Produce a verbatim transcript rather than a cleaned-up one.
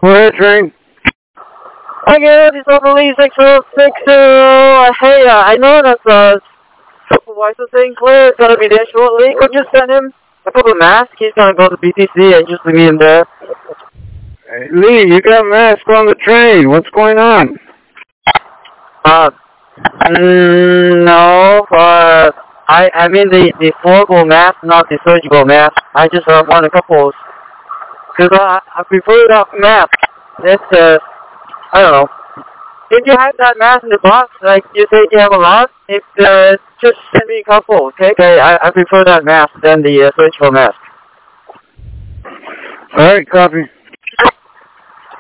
We're train. Hi guys, it's Overly six oh six oh. Hey, uh, I know that uh, Supervisor Saint Clair is gonna be there shortly. Could you send him a couple mask? He's gonna go to B T C and just leave me in there. Hey, Lee, you got masks on the train. What's going on? Uh, mm, no, uh, I, I mean the, the formal mask, not the surgical mask. I just uh, want a couple. Cause uh, I prefer that mask. That's, uh, I don't know. If you have that mask in the box, like you say you have a lot, if, uh, just send me a couple, okay? Okay, I, I prefer that mask than the uh, surgical mask. Alright, copy.